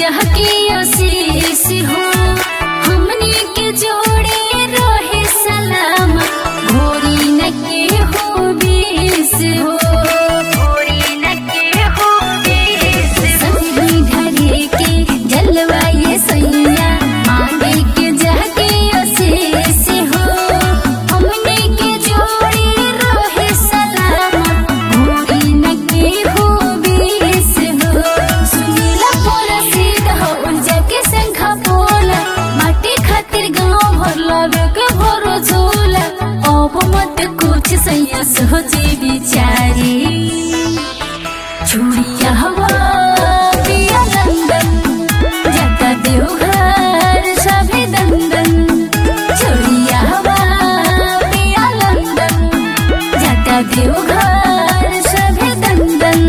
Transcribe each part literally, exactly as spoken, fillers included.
जाके आशीष हो हमनी के जोड़े रहे सलाम भोरी न के हो बीस हो भोरी न के हो बीस सभी ढरे के जलवा ये सैया मांगे के जाके आशीष हो हमनी के जोड़े रहे सलाम भोरी न के हो बीस हो सुनीला पोला सीध हो उलझा के संखा पोला माटी खातिर गाँव भर लगे के भरो झोला अब मत कुछ सैया सोची बिचारी चूड़िया हवा पिया लंदन जाता देवघर सभी दंदन चूड़िया हवा पिया लंदन जाता देवघर सभी दंदन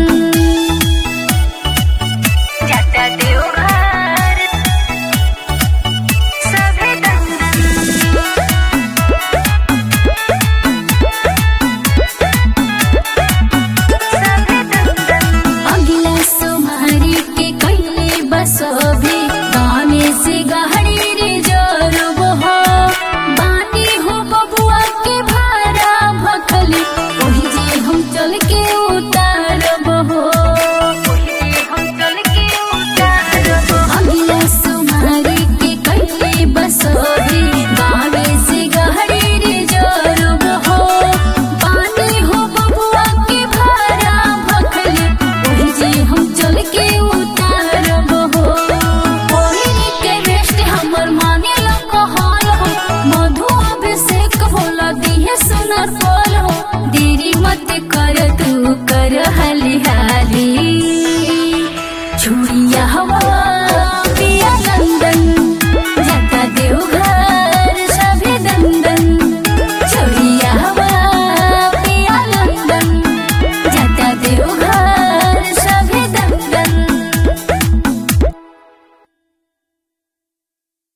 जाता देवघर सभी दंदन अगला सोमारी के कैले बसोभी गाने से गहरी रे जोरब हो बानी हो बबुआ के भारा भखली ओही जे हम चल के उतारब हो ओही जे हम चल के उतारब अगला सोमारी के कैले बसोभी गाने से गहरी रे जोरब हो बानी हो बबुआ के भारा भखली ओही जे हम चल के उतारब हो ओही के बेस्ट हमर माने लो कहल हो मधु अभिषेक भोला दिहे सुनर फल हो देरी मत कर तू कर हल